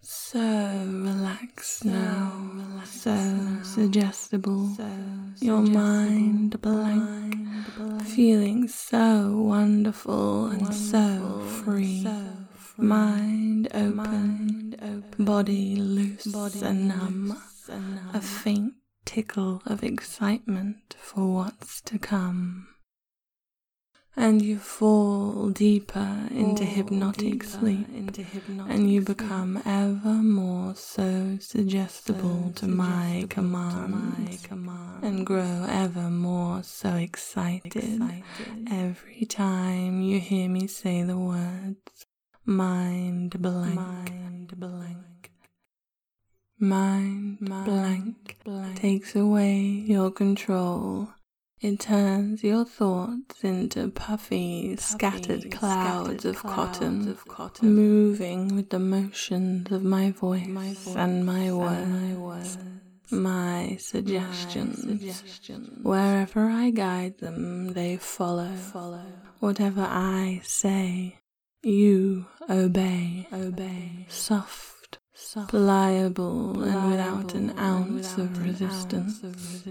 So relaxed now, so suggestible, your mind blank, feeling so wonderful and so free, mind open, body loose and numb, a faint tickle of excitement for what's to come. And you fall deeper into hypnotic sleep, and you become ever more so suggestible to my commands, and grow ever more so excited every time you hear me say the words mind blank. Mind blank takes away your control. It turns your thoughts into puffy, scattered clouds of cotton, moving with the motions of my voice and my words, my suggestions. Wherever I guide them, they follow. Whatever I say, you obey. Soft, pliable, and without an ounce of resistance.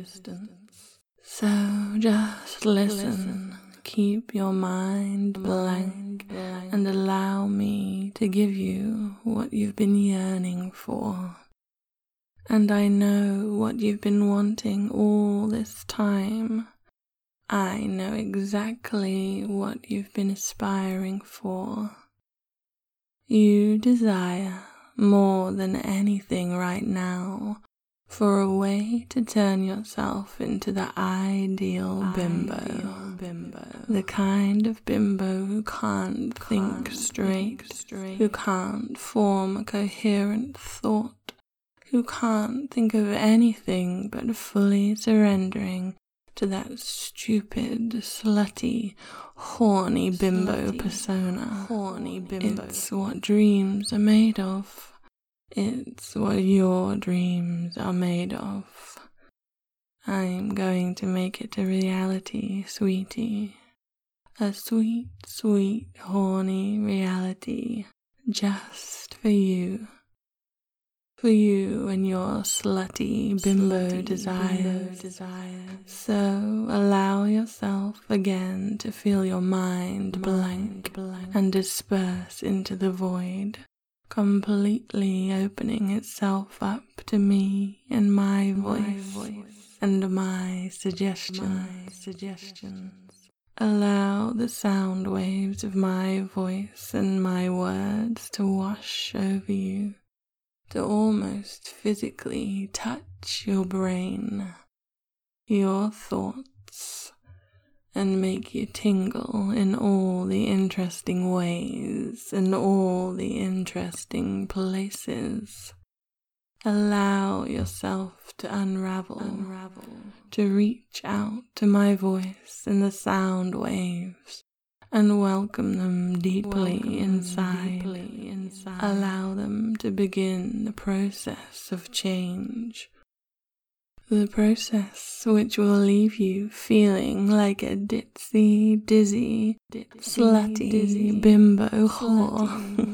So just listen, keep your mind blank, and allow me to give you what you've been yearning for. And I know what you've been wanting all this time. I know exactly what you've been aspiring for. You desire, more than anything right now, for a way to turn yourself into the ideal bimbo. The kind of bimbo who can't think straight, who can't form a coherent thought, who can't think of anything but fully surrendering to that stupid, slutty, horny bimbo persona. It's what dreams are made of. It's what your dreams are made of. I'm going to make it a reality, sweetie. A sweet, sweet, horny reality just for you. For you and your slutty bimbo desires. So allow yourself again to feel your mind blank and disperse into the void, completely opening itself up to me and my voice and my suggestions. Allow the sound waves of my voice and my words to wash over you, to almost physically touch your brain, your thoughts, and make you tingle in all the interesting ways and all the interesting places. Allow yourself to unravel, to reach out to my voice and the sound waves, and welcome them deeply inside. Allow them to begin the process of change. The process which will leave you feeling like a ditzy, dizzy, slutty bimbo whore.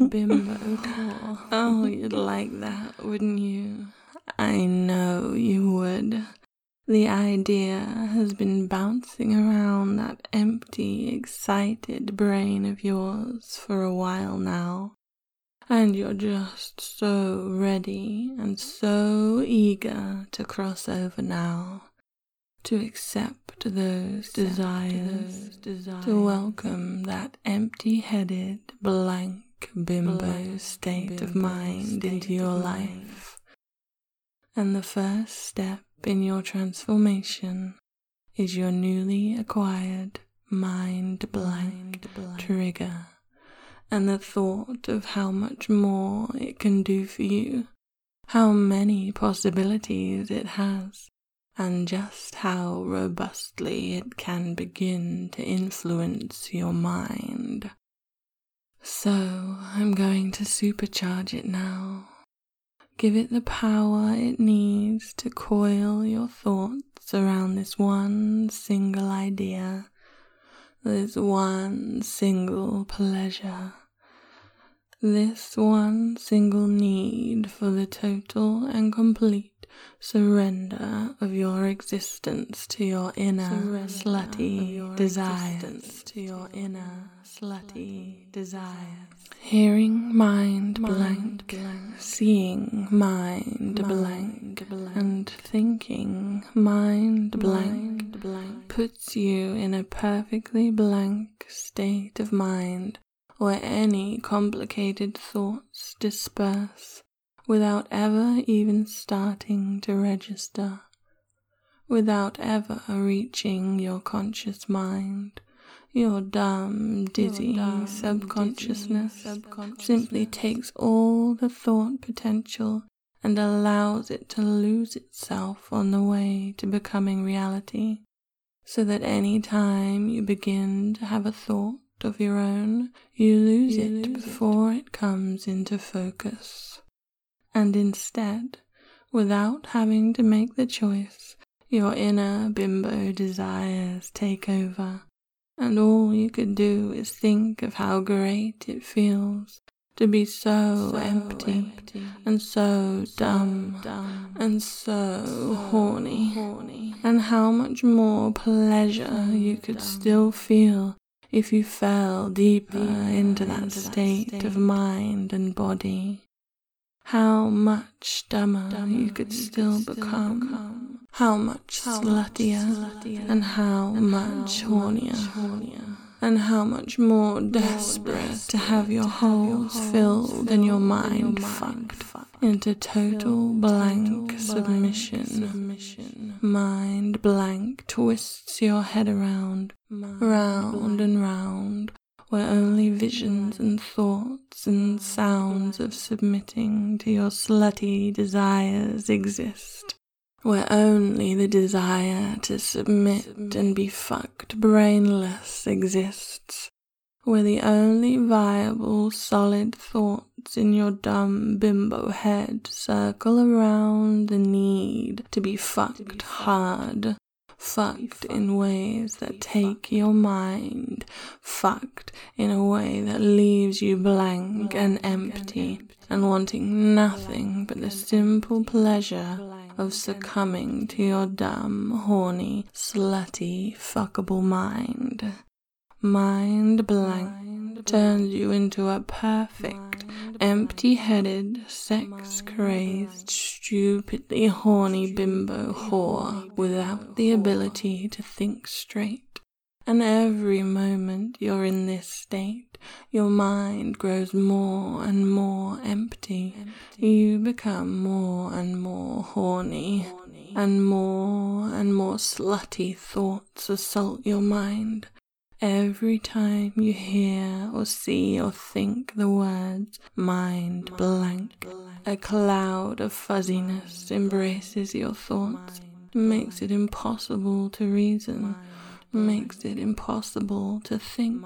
Oh, you'd like that, wouldn't you? I know you would. The idea has been bouncing around that empty, excited brain of yours for a while now. And you're just so ready and so eager to cross over now, to accept those desires, to welcome that empty-headed, blank bimbo state of mind into your life. And the first step in your transformation is your newly acquired mind blank trigger, and the thought of how much more it can do for you, how many possibilities it has, and just how robustly it can begin to influence your mind. So I'm going to supercharge it now. Give it the power it needs to coil your thoughts around this one single idea, this one single pleasure, this one single need for the total and complete surrender of your existence to your inner slutty desires. Hearing mind blank, seeing mind blank, and thinking mind blank puts you in a perfectly blank state of mind where any complicated thoughts disperse without ever even starting to register, without ever reaching your conscious mind. Your dumb, dizzy subconsciousness simply takes all the thought potential and allows it to lose itself on the way to becoming reality, so that any time you begin to have a thought of your own, you lose it before it comes into focus. And instead, without having to make the choice, your inner bimbo desires take over, and all you could do is think of how great it feels to be so empty and so dumb and so horny, and how much more pleasure you could still feel if you fell deeper into that state of mind and body. How much dumber you could still become, how much sluttier, and how much hornier, and how much more desperate to have your holes filled and your mind fucked into total blank submission. Mind blank twists your head around, round and round, where only visions and thoughts and sounds of submitting to your slutty desires exist, where only the desire to submit and be fucked brainless exists, where the only viable solid thoughts in your dumb bimbo head circle around the need to be fucked hard, fucked in ways that take your mind, fucked in a way that leaves you blank and empty and wanting nothing but the simple pleasure of succumbing to your dumb, horny, slutty, fuckable mind. Mind blank turns you into a perfect, empty-headed, sex-crazed, stupidly horny bimbo whore without the ability to think straight. And every moment you're in this state, your mind grows more and more empty. You become more and more horny, and more slutty thoughts assault your mind. Every time you hear or see or think the words mind blank, a cloud of fuzziness embraces your thoughts, makes it impossible to reason, makes it impossible to think,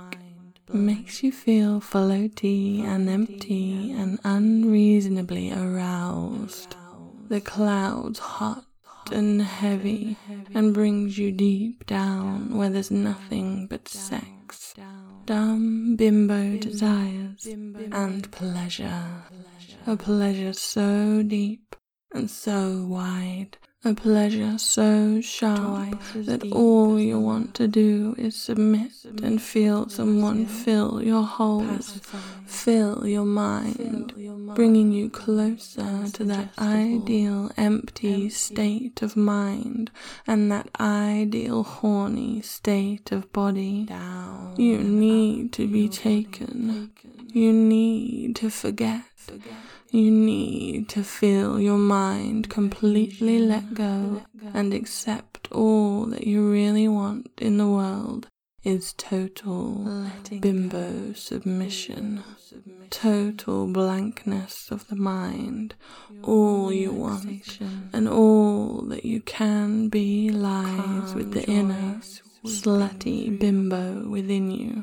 makes you feel floaty and empty and unreasonably aroused. The cloud's hot and heavy and brings you deep down where there's nothing but sex, dumb bimbo desires, and pleasure. A pleasure so deep and so wide, a pleasure so sharp that all you want to do is submit and feel someone fill your holes, fill your mind, bringing you closer to that ideal empty state of mind and that ideal horny state of body. You need to be taken. You need to forget. You need to feel your mind completely let go and accept all that you really want in the world is total bimbo submission, total blankness of the mind. All you want and all that you can be lies with the inner slutty bimbo within you.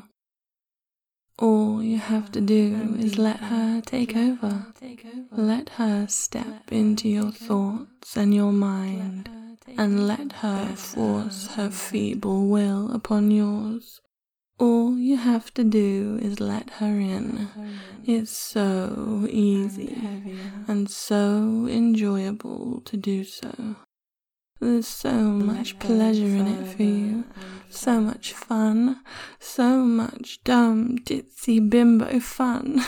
All you have to do is let her take over. Let her step into your thoughts and your mind, and let her force her feeble will upon yours. All you have to do is let her in. It's so easy and so enjoyable to do so. There's so much pleasure in it for you, so much fun, so much dumb, ditzy bimbo fun.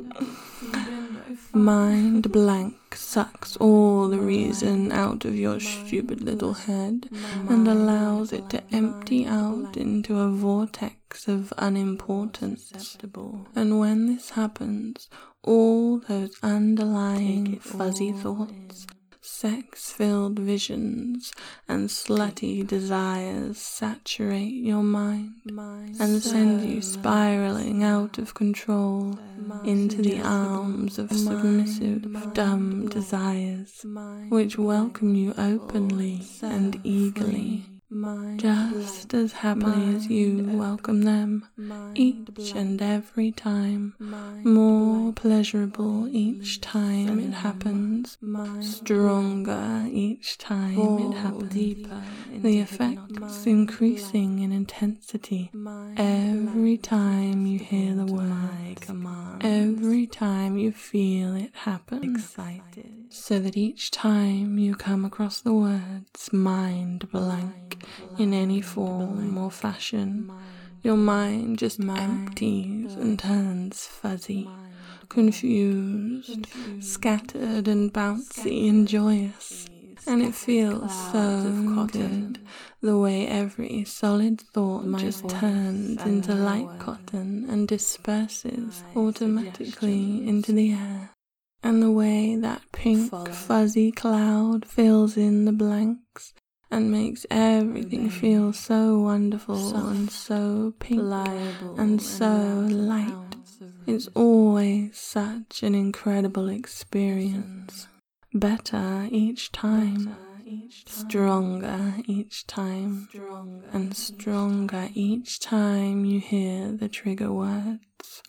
Mind blank sucks all the reason out of your stupid little head and allows it to empty out into a vortex of unimportance. And when this happens, all those underlying fuzzy thoughts, sex-filled visions, and slutty desires saturate your mind and send you spiraling out of control into the arms of submissive, dumb desires, which welcome you openly and eagerly, just as happily as you welcome them, each and every time, more pleasurable each time it happens, stronger each time it happens, the effects increasing in intensity every time you hear the word, every time you feel it happen, so that each time you come across the words mind blank in any form or fashion, your mind just empties and turns fuzzy, confused, scattered and bouncy and joyous. And it feels so good, the way every solid thought just turns into light cotton and disperses automatically into the air. And the way that pink fuzzy cloud fills in the blanks and makes everything feel so wonderful and so pink and so light. It's always such an incredible experience. Better each time, stronger each time, and stronger each time you hear the trigger words.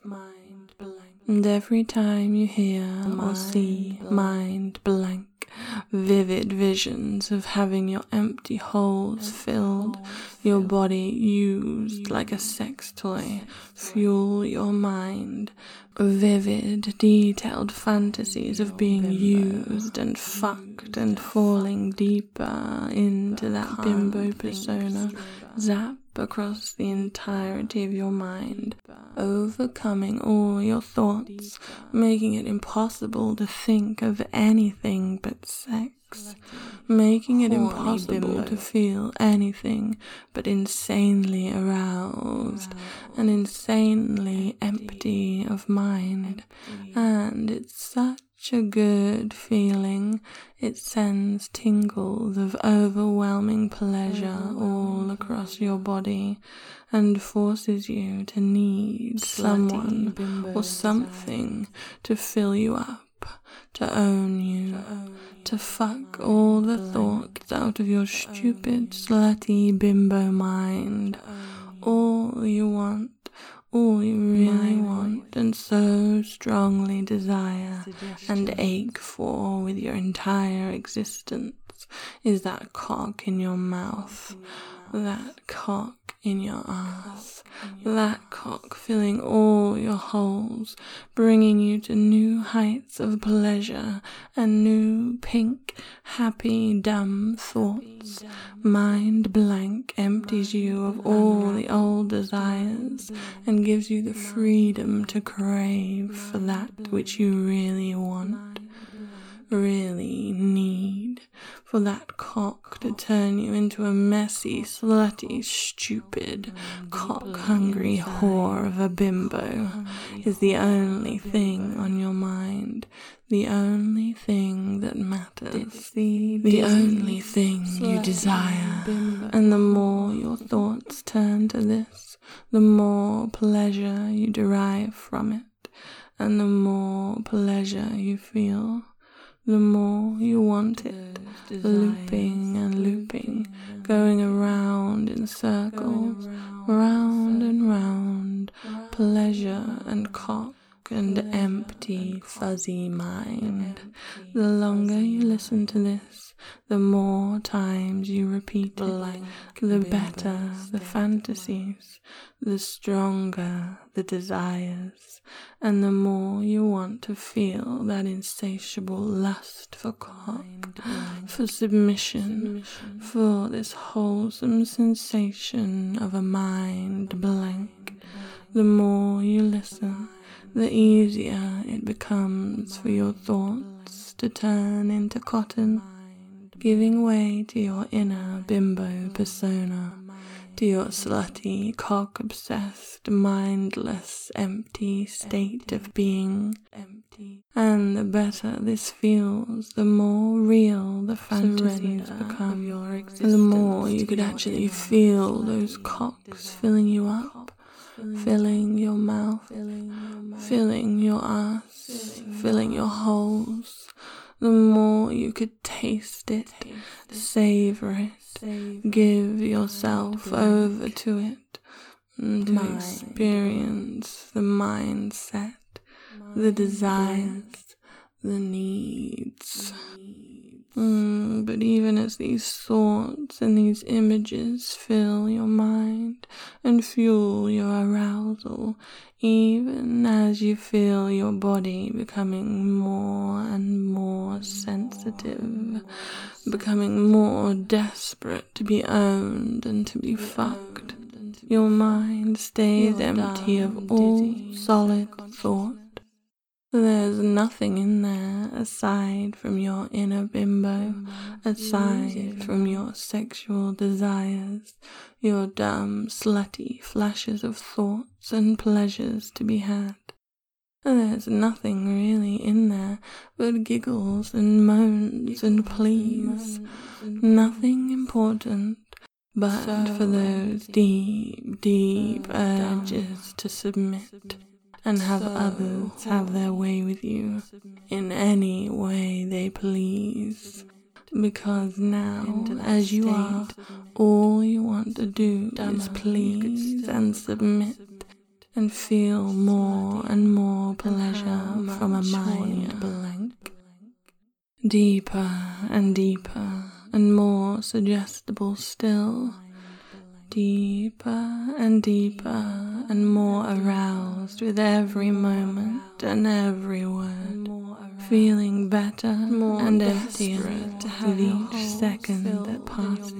And every time you hear or see mind blank, vivid visions of having your empty holes filled, your body used like a sex toy, fuel your mind. Vivid, detailed fantasies of being used and fucked and falling deeper into that bimbo persona zap across the entirety of your mind, overcoming all your thoughts, making it impossible to think of anything but sex, making it impossible to feel anything but insanely aroused and insanely empty of mind. And it's such a good feeling. It sends tingles of overwhelming pleasure all across your body and forces you to need someone or something to fill you up, to own you, to fuck all the thoughts out of your stupid, slutty bimbo mind. All you want, all you really want and so strongly desire and ache for with your entire existence is that cock in your mouth, that cock in your ass, that cock filling all your holes, bringing you to new heights of pleasure and new pink, happy, dumb thoughts. Mind blank empties you of all the old desires and gives you the freedom to crave for that which you really want, really need, for that cock to turn you into a messy, slutty, stupid, cock-hungry whore of a bimbo is the only thing on your mind, the only thing that matters, the only thing you desire. And the more your thoughts turn to this, the more pleasure you derive from it, and the more pleasure you feel, the more you want it, looping and looping, going around in circles, round and round, pleasure and cock, and empty, fuzzy mind. The longer you listen to this, the more times you repeat it, the better the fantasies, the stronger the desires, and the more you want to feel that insatiable lust for cock, for submission, for this wholesome sensation of a mind blank. The more you listen, the easier it becomes for your thoughts to turn into cotton, giving way to your inner bimbo persona, to your slutty, cock-obsessed, mindless, empty state of being. And the better this feels, the more real the fantasies become. The more you could actually feel those cocks filling you up, filling your mouth, filling your ass, filling your holes. The more you could taste it, savor it, give yourself over to it, to experience the mindset, the desires, the needs. But even as these thoughts and these images fill your mind and fuel your arousal, even as you feel your body becoming more and more sensitive, becoming more desperate to be owned and to be fucked, your mind stays empty of all solid thought. There's nothing in there aside from your inner bimbo, aside from your sexual desires, your dumb, slutty flashes of thoughts and pleasures to be had. There's nothing really in there but giggles and moans and pleas, nothing important but for those deep, deep urges to submit and have others have their way with you in any way they please. Because now, as you are, all you want to do is please and submit and feel more and more pleasure from a mind blank. Deeper and deeper and more suggestible still. Deeper and deeper and more aroused with every moment and every word, feeling better and emptier with each second that passes,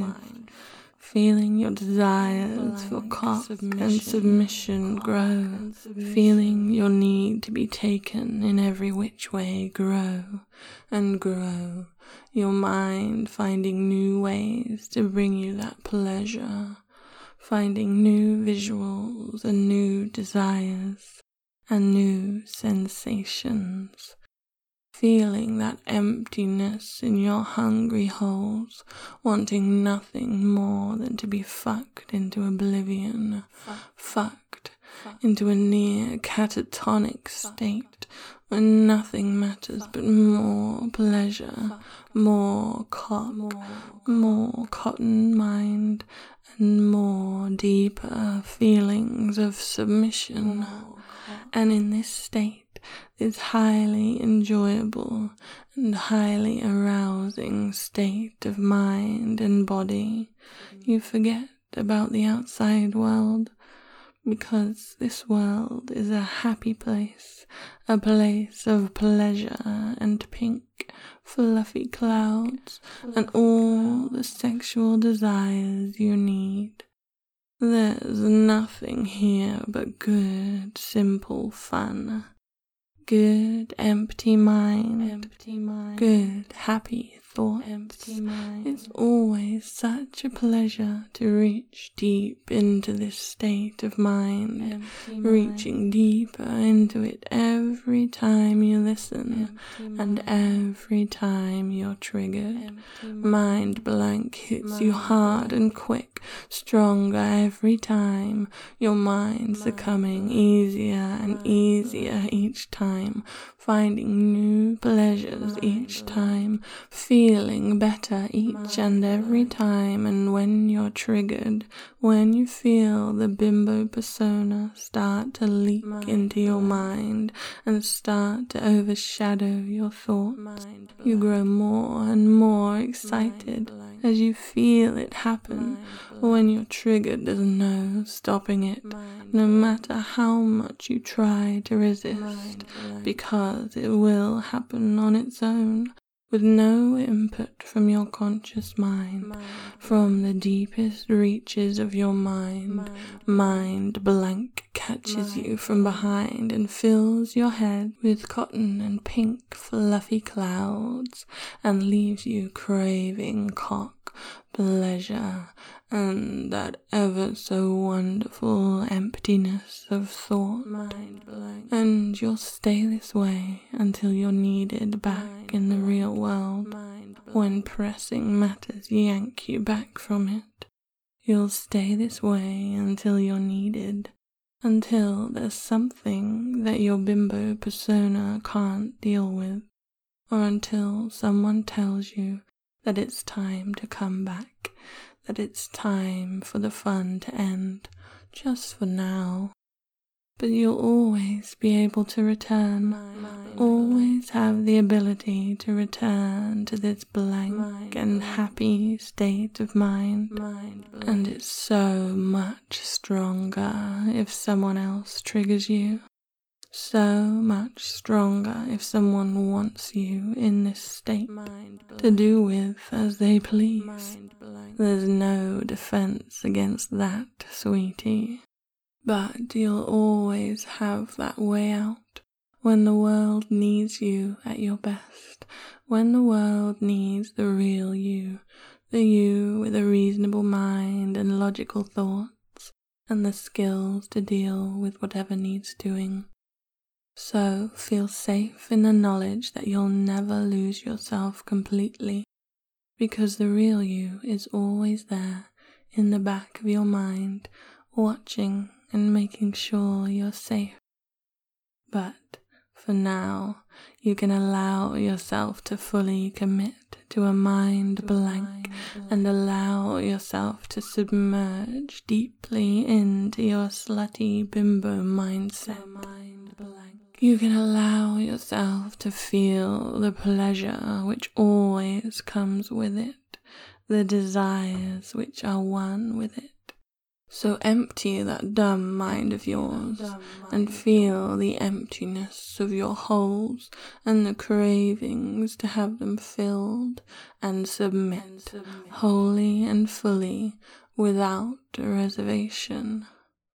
feeling your desires for cock and submission grow, feeling your need to be taken in every which way grow and grow, your mind finding new ways to bring you that pleasure, finding new visuals and new desires and new sensations, feeling that emptiness in your hungry holes, wanting nothing more than to be fucked into oblivion, fucked into a near catatonic state where nothing matters but more pleasure, more cock, more cotton mind, and more deeper feelings of submission. And in this state, this highly enjoyable and highly arousing state of mind and body, you forget about the outside world, because this world is a happy place, a place of pleasure and pink, fluffy clouds, and all the sexual desires you need. There's nothing here but good, simple fun. Good, empty mind. Good, happy thoughts. It's always such a pleasure to reach deep into this state of mind, reaching deeper into it every time you listen and every time you're triggered. Mind blank hits you hard and quick, stronger every time, your mind succumbing easier and easier each time, finding new pleasures each time, feeling feeling better each and every time. And when you're triggered, when you feel the bimbo persona start to leak into your mind and start to overshadow your thoughts, you grow more and more excited as you feel it happen. When you're triggered, there's no stopping it, no matter how much you try to resist, because it will happen on its own, with no input from your conscious mind, from the deepest reaches of your mind. Mind blank catches you from behind and fills your head with cotton and pink fluffy clouds and leaves you craving cock, pleasure, and that ever so wonderful emptiness of thought. And you'll stay this way until you're needed back in the real world, when pressing matters yank you back from it. You'll stay this way until you're needed, until there's something that your bimbo persona can't deal with, or until someone tells you that it's time to come back, that it's time for the fun to end, just for now. But you'll always be able to return, always have the ability to return to this blank and happy state of mind. And it's so much stronger if someone else triggers you. So much stronger if someone wants you in this state to do with as they please. There's no defense against that, sweetie. But you'll always have that way out when the world needs you at your best, when the world needs the real you, the you with a reasonable mind and logical thoughts and the skills to deal with whatever needs doing. So feel safe in the knowledge that you'll never lose yourself completely, because the real you is always there in the back of your mind, watching and making sure you're safe. But for now, you can allow yourself to fully commit to a mind blank and allow yourself to submerge deeply into your slutty bimbo mindset. You can allow yourself to feel the pleasure which always comes with it, the desires which are one with it. So empty that dumb mind of yours and feel the emptiness of your holes and the cravings to have them filled, and submit wholly and fully without a reservation.